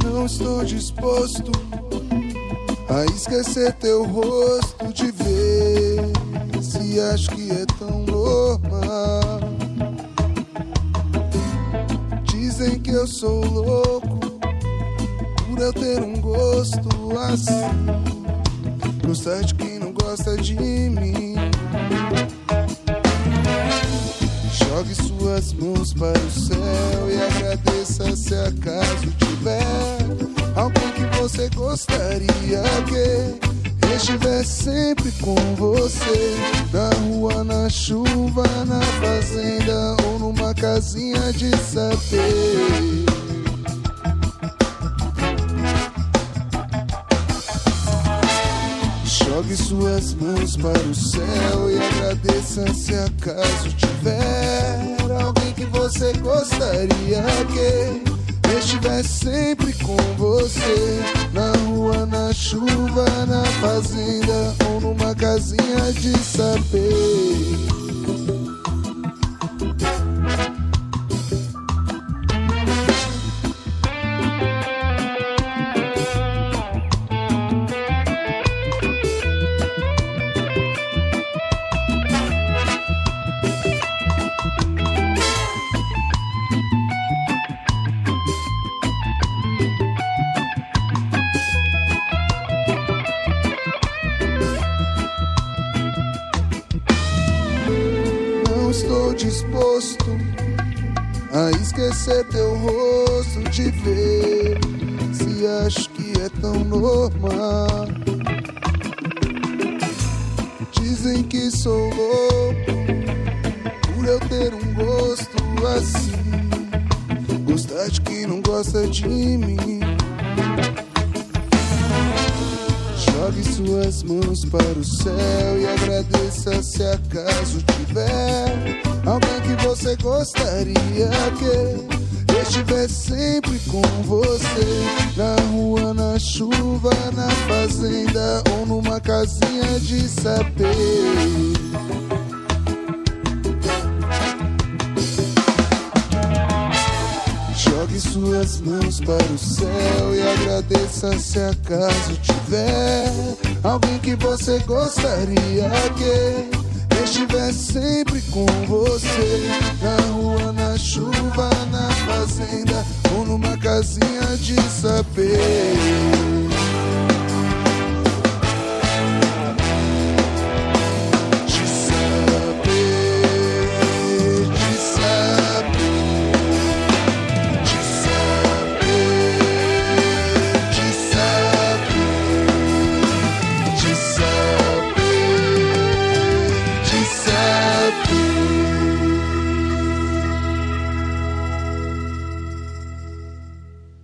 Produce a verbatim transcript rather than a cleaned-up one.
Não estou disposto a esquecer teu rosto de ver se acho que é tão normal. Dizem que eu sou louco por eu ter um gosto assim, gostar de quem não gosta de mim. Jogue suas mãos para o céu e agradeça se acaso tiver alguém que você gostaria que estivesse sempre com você, na rua, na chuva, na fazenda ou numa casinha de sapê. Jogue suas mãos para o céu e agradeça se acaso tiver alguém que você gostaria que estivesse sempre com você, na rua, na chuva, na fazenda ou numa casinha de sapê. Estou disposto a esquecer teu rosto de ver se acho que é tão normal. Dizem que sou louco por eu ter um gosto assim, gostar de quem não gosta de mim. Jogue suas mãos para o céu e agradeça se acaso tiver alguém que você gostaria que estivesse sempre com você, na rua, na chuva, na fazenda ou numa casinha de sapê. Jogue suas mãos para o céu e agradeça se acaso tiver alguém que você gostaria que estivesse sempre com você, na rua, na chuva, na fazenda ou numa casinha de sapê.